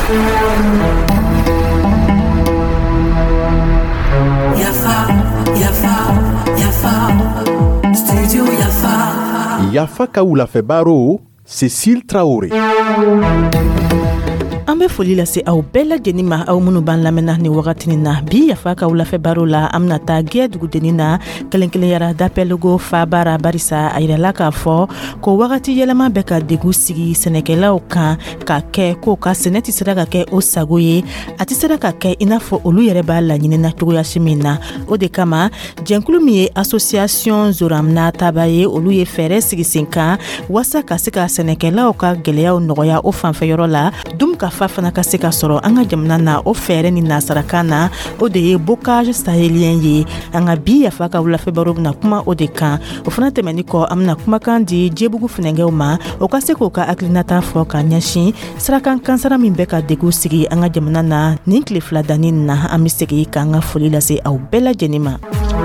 Studio Yafa. Yafa ka wulafɛ baro Cécile Traoré. An bɛ foli lase aw bɛɛ lajɛlen ma aw minnu b'an lamɛnna ni wagatinin na bi Yafa ka wulafɛ baro la an bɛna taa gɛɛ dugudennin na kelen-kelenya dapɛlgo fa baara barisa a yirala k'a fɔ ko wagati yɛlɛma bɛ ka degun sigi sɛnɛkɛlaw kan ka kɛ ko ka sɛnɛ tɛ sera ka kɛ o sago ye a tɛ sera ka kɛ i n'a fɔ olu yɛrɛ b'a laɲinina cogoyasi min na o de kama jɛnkulu min ye association Zoramna Taba ye olu ye fɛɛrɛ sigi sen kan wasa ka se ka sɛnɛkɛlaw ka gɛlɛyaw nɔgɔya o fanfɛyɔrɔ la dum ka fa fana ka se ka sɔrɔ an ka jamana na o fɛɛrɛ ni nasarakan na o de ye bocage sahélien ye an ka bi Yafa ka wulafɛ baro bɛna kuma o de kan o fana tɛmɛni kɔ an bɛna kumakan di Jɛbugu Funɛnkɛw ma o ka se k'o ka hakilinata fɔ ka ɲɛsin sirakan kansara min bɛ ka degun sigi an ka jamana na nin tile fila danni na an bɛ segin k'an ka foli lase aw bɛɛ lajɛlen ma.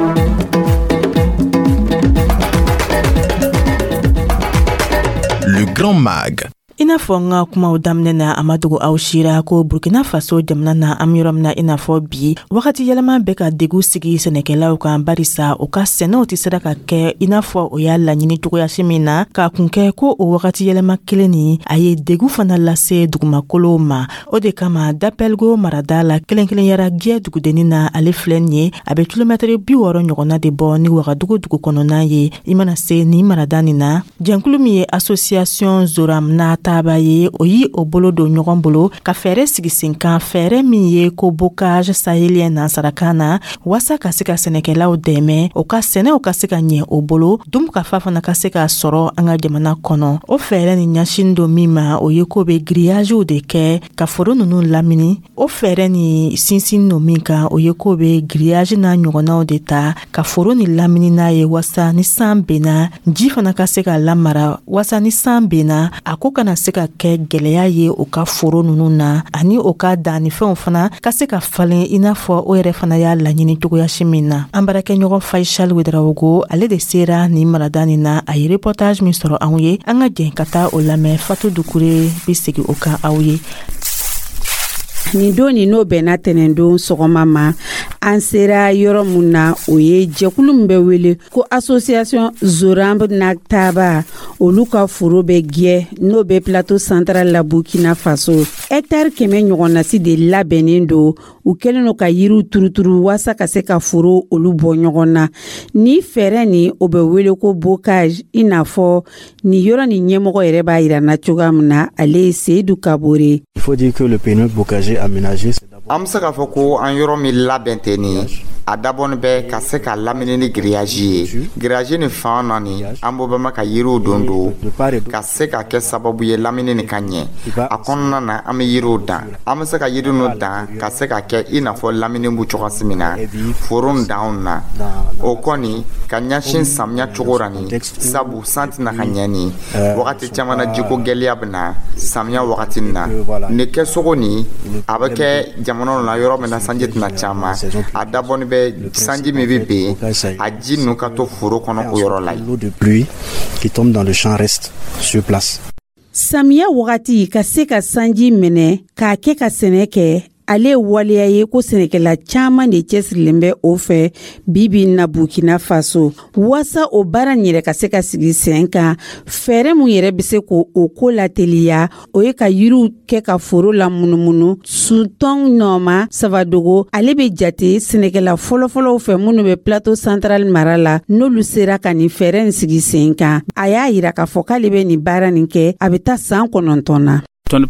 Le Grand Mag. I n'a fɔ n ka kumaw daminɛ na a ma dogo aw sira ko Burkina Faso jamana na an yɔrɔ min na i n'a fɔ bi wagati yɛlɛma bɛ ka degun sigi sɛnɛkɛlaw kan barisa o ka sɛnɛw tɛ sera ka kɛ i n'a fɔ o y'a laɲini cogoyasi min na k'a kun kɛ ko o wagati yɛlɛma kelen ni a ye degun fana lase dugumakolow ma o de kama Dapelgo marada la kelen-kelenyara gɛɛ dugudennin na ale filɛ nin ye a bɛ kilomɛtɛrɛ 60 ɲɔgɔnna de bɔ ni Wagadugu dugu kɔnɔna ye i mana se ni marada nin na jɛnkulu min ye association Zoramna Taba ye o yi o bolo don ɲɔgɔn bolo ka fɛɛrɛ sigi sen kan fɛɛrɛ min ye ko bocage sahélien nansarakan na wasa ka se ka sɛnɛkɛlaw dɛmɛ o ka sɛnɛw ka se ka ɲɛ o bolo dum ka fa fana ka se ka sɔrɔ an ka jamana kɔnɔ o fɛɛrɛ ni ɲɛsin don min ma o ye ko bɛ grillagew de kɛ ka foro ninnu lamini o fɛɛrɛ ni sinsin no min kan o ye ko bɛ grillage n'a ɲɔgɔnnaw de ta ka foro ni lamini n'a ye wasa ni san benna ji fana ka se ka lamara wasa ni san benna a ko kana se ka kɛ gɛlɛya ye o ka foro ninnu na ani o ka dannifɛnw fana ka se ka falen i n'a fɔ o yɛrɛ fana y'a laɲini cogoyasi min na an baarakɛ ɲɔgɔn Faisal Ouedraogo ale de sera ni marada nin na a ye reportage min sɔrɔ anw ye an ka jɛn ka taa o lamɛn Fatou Dukure bi segin o kan aw ye. Ni don ni n'o bɛnna tɛnɛndon sɔgɔma ma an sera yɔrɔ mun na o ye jɛkulu min bɛ wele ko association Zoramna Taba olu ka foro bɛ gɛɛ n'o bɛ plateau central la Burkina Faso hectare 100 ɲɔgɔnnasi de labɛnnen don u kɛlen no ka yiriw turuturu wasa ka se ka foro olu bɔ ɲɔgɔn na ni fɛɛrɛ ni o bɛ wele ko bocage i n'a fɔ ni yɔrɔ ni ɲɛmɔgɔ yɛrɛ b'a yira na cogoya min na ale ye Seydou Kabore. Il faut dire que le périmètre bocager aménagé an bɛ se k'a fɔ ko an yɔrɔ min labɛn tɛ nin a dabɔni bɛ ka se ka lamini ni grillage ye grillage ni fan naani an b'o bɛma ka yiriw don ka se ka kɛ sababu ye lamini ni ka ɲɛ a kɔnɔna na an bɛ yiriw dan an bɛ se ka yiri no dan ka se ka kɛ i n'a fɔ lamini bu cogoyasi min na foro danw na o kɔni ka ɲɛsin samiya cogo ra ni sabu san tɛna ka ɲɛ ni wagati caman na jiko gɛlɛya bɛ na samiya wagati na ni kɛsogo ni a bɛ kɛ jamana na yɔrɔ min na sanji tɛna caman a dabɔni bɛ sanji min bɛ ben a ji ninnu ka to foro kɔnɔ o yɔrɔ la l'eau de pluie qui tombe dans le champ reste sur place. Samiya wagati ka se ka sanji minɛ k'a kɛ ka sɛnɛ kɛ ale waleya ye ko sɛnɛkɛla caman de cɛsirilen bɛ o fɛ bibi na Burkina Faso wasa o baara yɛrɛ ka se ka sigi sen kan fɛɛrɛ mun yɛrɛ bɛ se ko o ko lateliya o ye ka yiriw kɛ ka foro la munumunu Sultan Noma Savadogo ale bɛ jate sɛnɛkɛla fɔlɔfɔlɔw fɛ minnu bɛ plateau central mara la n'olu sera ka nin fɛɛrɛ in sigi sen kan a y'a yira k'a fɔ k'ale bɛ nin baara nin kɛ a bɛ taa san 9 na. An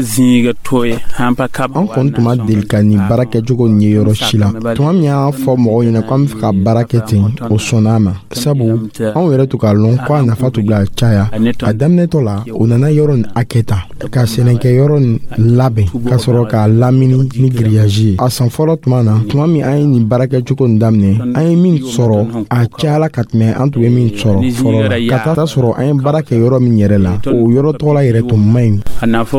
kɔni tuma deli ka nin baara kɛcogo ɲɛ yɔrɔ si la tuma min y'a fɔ mɔgɔw ɲɛna ko an bɛ fɛ ka baara kɛ ten o sɔnna a ma sabu anw yɛrɛ to k'a lɔn ko a nafa tun bila caya a daminɛtɔ la o nana yɔrɔ nin hakɛ ta ka sɛnɛkɛ yɔrɔ nin labɛn ka sɔrɔ k'a lamini ni grillage ye a san fɔlɔ tuma na tuma min an ye nin baara kɛcogo nin daminɛ an ye min sɔrɔ a cayala ka tɛmɛ an tun bɛ min sɔrɔ fɔlɔ la ka taa sɔrɔ an ye baara kɛ yɔrɔ min yɛrɛ la o yɔrɔ tɔgɔ la yɛrɛ tun man ɲi.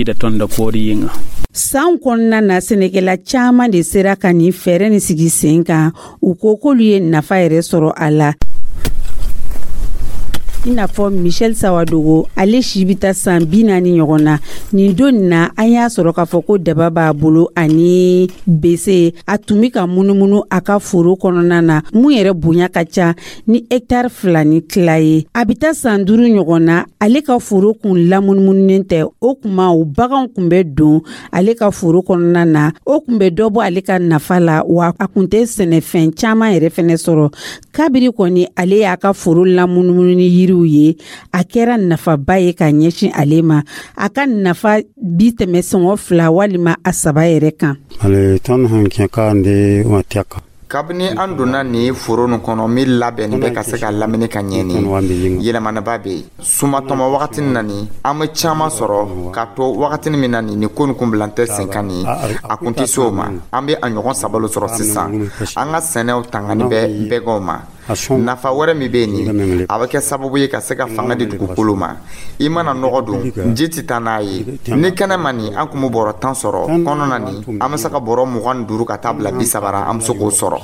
San kɔnɔna na sɛnɛkɛla caman de sera ka nin fɛɛrɛ ni sigi sen kan u ko k'olu ye nafa yɛrɛ sɔrɔ a la. I n'a fɔ Michel Sawadogo ale si bɛ taa san 40 ɲɔgɔn na. Nin don na an y'a sɔrɔ k'a fɔ ko daba b'a bolo ani bese a tun bɛ ka munumunu a ka foro kɔnɔna na mun yɛrɛ bonya ka ca ni hectare 2 ni tila ye. A bɛ taa san 5 ɲɔgɔn na ale ka foro kun lamunumunen tɛ o kuma o baganw kun bɛ don ale ka foro kɔnɔna na o kun bɛ dɔ bɔ ale ka nafa la wa a kun tɛ sɛnɛfɛn caman yɛrɛ fɛnɛ sɔrɔ kabiri kɔni ale y'a ka foro lamunumunu ni yiriw ye a kɛra nafaba ye ka ɲɛsin ale ma a ka nafa bi tɛmɛ sɔngɔ 2 walima a 3 yɛrɛ kan. Ale ton hankin kan de watiaka. Kabini an donna ni foro nin kɔnɔ min labɛnnen bɛ ka se ka lamini ka ɲɛ ni yɛlɛmanaba bɛ yen sumatɔmɔ wagati nani an bɛ caman sɔrɔ ka to wagati min na ni ko nin kunbilan tɛ sen kan ni a kun tɛ se o ma an bɛ a ɲɔgɔn sabalo sɔrɔ sisan an ka sɛnɛw tangani bɛ bɛgɛw ma nafa wɛrɛ min bɛ yen ni a bɛ kɛ sababu ye ka se ka fanga di dugukolo ma i mana nɔgɔ don ji tɛ taa n'a ye ni kɛnɛ ma ni an kun bɛ bɔrɔ 10 sɔrɔ kɔnɔna ni an bɛ se ka bɔrɔ 25 ka taa bila 30 an bɛ se k'o sɔrɔ.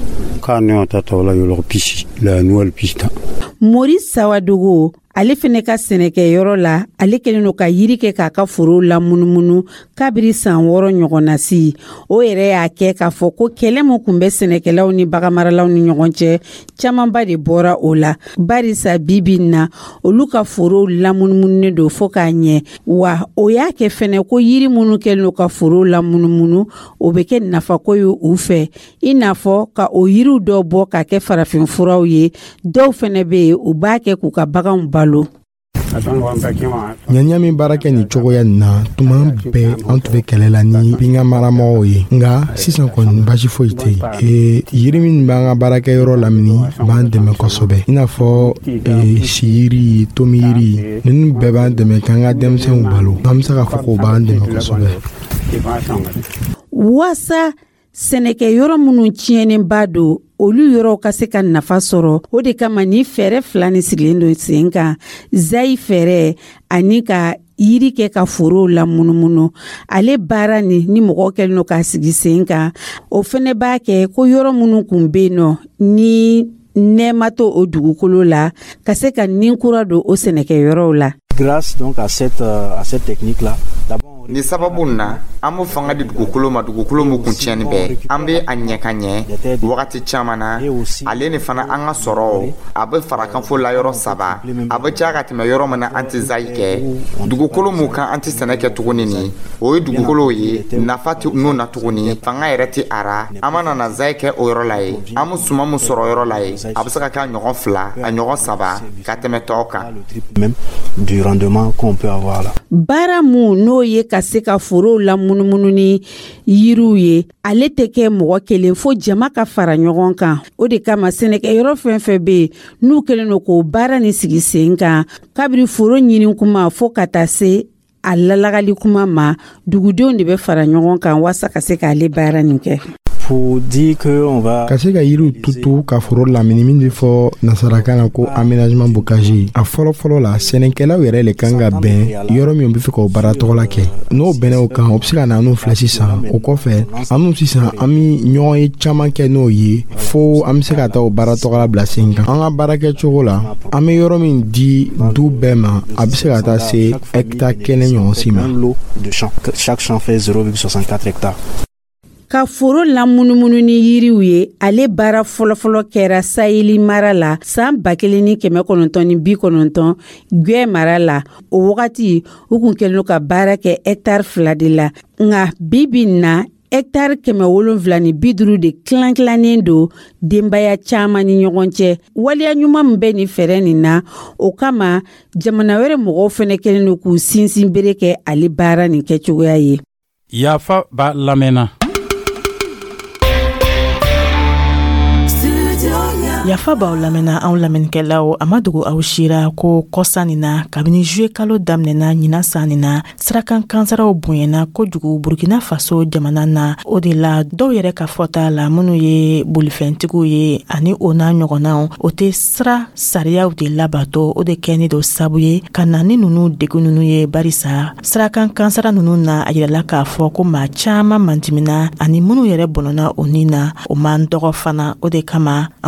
Maurice Sawadogo ale fɛnɛ ka sɛnɛkɛyɔrɔ la ale kɛlen no ka yiri kɛ k'a ka foro la munumunu kabiri san 6 ɲɔgɔn na si o yɛrɛ y'a kɛ k'a fɔ ko kɛlɛ mun kun bɛ sɛnɛkɛlaw ni baganmaralaw ni ɲɔgɔn cɛ camanba de bɔra o la barisa bibi na olu ka foro lamunumunen do fo k'a ɲɛ wa o y'a kɛ fɛnɛ ko yiri minnu kɛlen no ka foro lamunumunu o bɛ kɛ nafako ye u fɛ i n'a fɔ ka o yiriw dɔ bɔ k'a kɛ farafin furaw ye dɔw fɛnɛ bɛ yen u b'a kɛ k'u ka baganw balo. ɲaniya min baara kɛ nin cogoya nin na tuma bɛɛ an tun bɛ kɛlɛ la ni binga maramɔgɔw ye nka sisan kɔni basi foyi tɛ yen yiri min b'an ka baarakɛyɔrɔ lamini b'an dɛmɛ kosɛbɛ i n'a fɔ siyiri tomiyiri ninnu bɛɛ b'an dɛmɛ k'an ka denmisɛnw balo an bɛ se k'a fɔ k'o b'an dɛmɛ kosɛbɛ. Wasa sɛnɛkɛyɔrɔ minnu tiɲɛnenba don olu yɔrɔ ka se ka nafa sɔrɔ o de kama ni fɛɛrɛ 2 ni sigilen don sen kan zayi fɛɛrɛ ani ka yiri kɛ ka foro la munumunu ale baara ni mɔgɔ kɛlen no k'a sigi sen kan o fɛnɛ b'a kɛ ko yɔrɔ minnu kun bɛ yen nɔ ni nɛɛma to o dugukolo la ka se ka ninkura don o sɛnɛkɛyɔrɔw la. Grâce donc à cette technique là ni sababu na an bɛ fanga di dugukolo ma dugukolo min kun tiɲɛni bɛ an bɛ a ɲɛ ka ɲɛ wagati caman na ale ni fana an ka sɔrɔ a bɛ farakanfo la yɔrɔ 3 a bɛ caya ka tɛmɛ yɔrɔ min na an tɛ zayi kɛ dugukolo min kan an tɛ sɛnɛ kɛ tuguni ni o ye dugukolo ye nafa tɛ n'o na tuguni fanga yɛrɛ tɛ ara an ma nana zayi kɛ o yɔrɔ la ye an bɛ suman min sɔrɔ yɔrɔ la ye a bɛ se ka kɛ a ɲɔgɔn 2 a ɲɔgɔn 3 ka tɛmɛ tɔw kan. Même du rendement qu'on peut avoir là. Baara mun n'o ye ka se ka forow la munumunu ni yiriw ye ale tɛ kɛ mɔgɔ kelen fo jama ka fara ɲɔgɔn kan o de kama sɛnɛkɛyɔrɔ fɛn fɛn bɛ yen n'u kɛlen no k'o baara ni sigi sen kan kabiri foro ɲini kuma fo ka taa se a lalagali kuma ma dugudenw de bɛ fara ɲɔgɔn kan wasa ka se k'ale baara nin kɛ. Ka se ka yiriw tutu ka foro lamini min bɛ fɔ nasarakan na ko aménagement bocager a fɔlɔfɔlɔ la sɛnɛkɛlaw yɛrɛ le kan ka bɛn yɔrɔ min bɛ fɛ k'o baara tɔgɔ la kɛ n'o bɛnna o kan o bɛ se ka na n'o filɛ sisan o kɔfɛ an sisan an bɛ ɲɔgɔn ye caman kɛ n'o ye fo an bɛ se ka taa o baara tɔgɔ la bila sen kan an ka baara kɛcogo la an bɛ yɔrɔ min di du bɛɛ ma a bɛ se ka taa se hectare 1 ɲɔgɔn si ma. Chaque champ fait 0,64 hectares. Ka foro la munumunu ni yiriw ye ale baara fɔlɔfɔlɔ kɛra Saheli mara la san 1990 Gué mara la o wagati u kun kɛlen ka baara kɛ hectare 2 de la nka bibi na hectare 750 de kilankilanen do denbaya caman ni ɲɔgɔn cɛ waliya ɲuman min bɛ ni fɛrɛ nin na o kama jamana wɛrɛ mɔgɔw fɛnɛ kɛlen do k'u sinsin bere kɛ ale baara nin kɛcogoya ye. Yafa ba lamɛnna. Yafa b'aw lamɛnna anw lamɛnnikɛlaw a ma dogo aw sira ko kɔsa nin na kabini juillet kalo daminɛna ɲina san nin na sirakan kansaraw bonyana kojugu Burkina Faso jamana na o de la dɔw yɛrɛ ka fɔta la minnu ye bolifɛntigiw ye ani o n'a ɲɔgɔnnaw o tɛ sira sariyaw de labato o de kɛni do sabu ye ka na ni nunu degun nunu ye barisa sirakan kansara nunu na a yirala k'a fɔ ko maa caman mantimina ani minnu yɛrɛ bɔnɔna o ni na o man dɔgɔ fana o de kama anw ye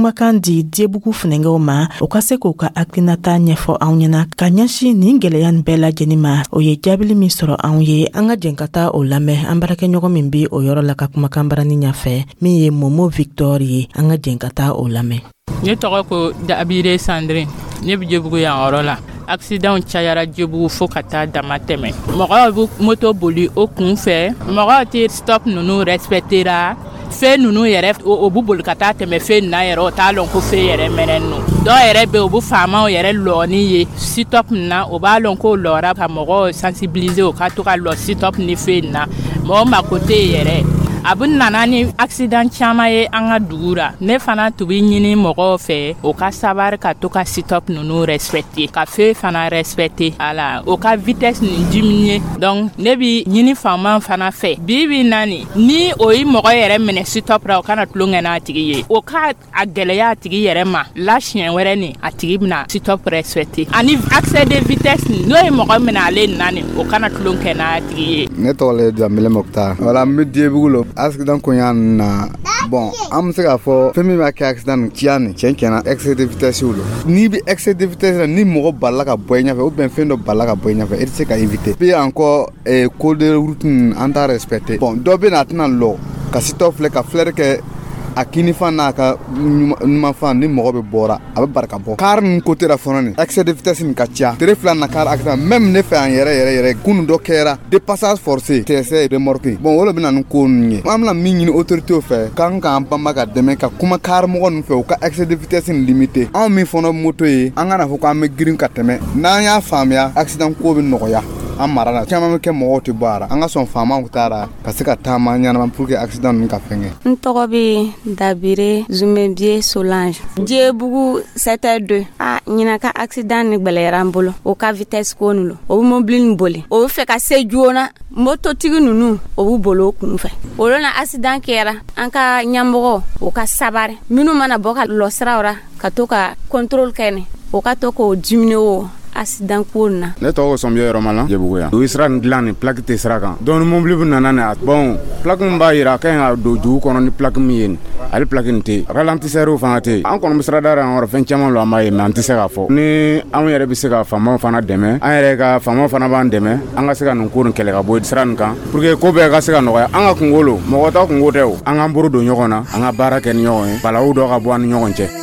kumakan di diebugu fɛnɛngɛw ma o ka se k'u ka hakilinata ɲɛfɔ anw ɲɛna ka ɲɛsin nin gwɛlɛya nin bɛɛ lajɛlen ma. O ye jaabili min sɔrɔ anw ye. An ka jɛn ka taa o lamɛn an baarakɛɲɔgɔn min be o yɔrɔ la ka kumakan barani ɲafɛ min ye Momo Victor ye. An ka jɛn ka taa o lamɛn. Ne tɔgɔ ko Dabire Sandrine. Ne bɛ Diebugu yan yɔrɔ la. Accident cayara Diebugu fo ka taa dama tɛmɛ. Mɔgɔw bɛ moto boli o kun fɛ. Mɔgɔw tɛ stop ninnu respectera. Fɛn ninnu yɛrɛ o b'u boli ka taa tɛmɛ fɛn na yɛrɛ o t'a lɔn ko fɛn yɛrɛ mɛnɛ ninnu. Dɔw yɛrɛ bɛ o b'u faamaw yɛrɛ lɔni ye stop na o b'a lɔn ko lɔra ka mɔgɔw sensibiliser o ka to ka lɔ stop ni fɛn na. Mɔgɔ mako tɛ yɛrɛ. A bɛ nana ni accident caman ye an ka dugu la. Ne fana tun bɛ ɲini mɔgɔw fɛ o ka sabari ka to ka stop ninnu respecter ka fɛn fana respecter ala o ka vitesse nin diminuer. Donc ne bɛ ɲini faama fana fɛ bi nani ni o ye mɔgɔ yɛrɛ minɛ stop ra o kana tulonkɛ n'a tigi ye o ka a gɛlɛya a tigi yɛrɛ ma la siɲɛ wɛrɛ ni a tigi bɛna stop respecter ani accès de vitesse n'o ye mɔgɔ minɛ ale nani o kana tulonkɛ n'a tigi ye. Ne tɔgɔ ye Jamile Mokhtar. Wala n bɛ Diebugu la. Accident konya na bon an bɛ se k'a fɔ fɛn min b'a kɛ accident ciya nin tiɲɛ tiɲɛna excès de vitesse lo n'i bɛ excès de vitesse la ni mɔgɔ balila ka bɔ i ɲɛfɛ ou bien fɛn dɔ balila ka bɔ i ɲɛfɛ e tɛ se ka éviter puis encore code de route an t'a respecter bon dɔ bɛ na a tɛna lɔ ka stop filɛ ka flare kɛ a kini fan n'a ka ɲuman fan ni mɔgɔ bɛ bɔra a bɛ barika bɔ car nin côté la fɔlɔ nin excès de vitesse nin ka ca tere fila na car accident même ne fɛ yan yɛrɛ kunun dɔ kɛra dépassage forcé TSE remorque bon o de bɛ na ni ko ninnu ye an bɛna min ɲini autorité fɛ k'an k'an banba ka dɛmɛ ka kuma car mɔgɔ ninnu fɛ u ka excès de vitesse nin limité anw min fɔnɔ moto ye an kana fɔ k'an bɛ girin ka tɛmɛ n'an y'a faamuya accident ko bɛ nɔgɔya an mara la caman bɛ kɛ mɔgɔw tɛ bɔ a la an ka sɔn faamaw taara ka se ka taama ɲɛnama pour que accident ninnu ka fɛngɛ. N tɔgɔ bɛ Dabire Zumebie Solange. Diebugu 7h02 ɲinan ka accident ni gbɛlɛyara an bolo o ka vitesse ko ninnu o bɛ mobili nin boli o bɛ fɛ ka se joona mototigi ninnu o b'u boli o kun fɛ o na accident kɛra an ka ɲɛmɔgɔ o ka sabari minnu mana bɔ ka lɔ siraw ra ka to ka contrôle kɛ ni o ka to k'o diminuer o accident ko na. Ne tɔgɔ Sɔnbiya Yɔrɔmala Diebugu yan. O sira nin dilan ni plaque tɛ sira kan. Donc ni mobili bɛ nana ni bon plaque min b'a yira a ka ɲi ka don dugu kɔnɔ ni plaque min ye ale plaque nin tɛ ralentisseur fana tɛ an kɔni bɛ sirada yan yɔrɔ fɛn caman lo an b'a ye mais an tɛ se k'a fɔ ni anw yɛrɛ bɛ se ka faamaw fana dɛmɛ an yɛrɛ ka faamaw fana b'an dɛmɛ an ka se ka nin ko nin kɛlɛ ka bɔ sira nin kan pour que ko bɛɛ ka se ka nɔgɔya an ka kungo lo mɔgɔ ta kungo tɛ o an k'an bolo don ɲɔgɔn na an ka baara kɛ ni ɲɔgɔn ye balawu dɔ ka bɔ an ni ɲɔgɔn cɛ.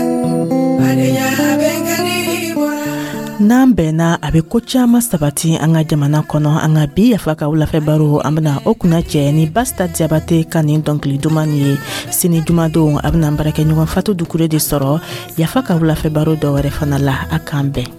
N'an bɛnna a bɛ ko caman sabati an ka jamana kɔnɔ an ka bi yafa ka wulafɛ baro an bɛna o kunna cɛ ni Basta Diabate ka nin dɔnkili duman ye sini jumadon a bɛna baarakɛ ɲɔgɔn Fatu Dukure de sɔrɔ yafa ka wulafɛ baro dɔ wɛrɛ fana la a k'an bɛn.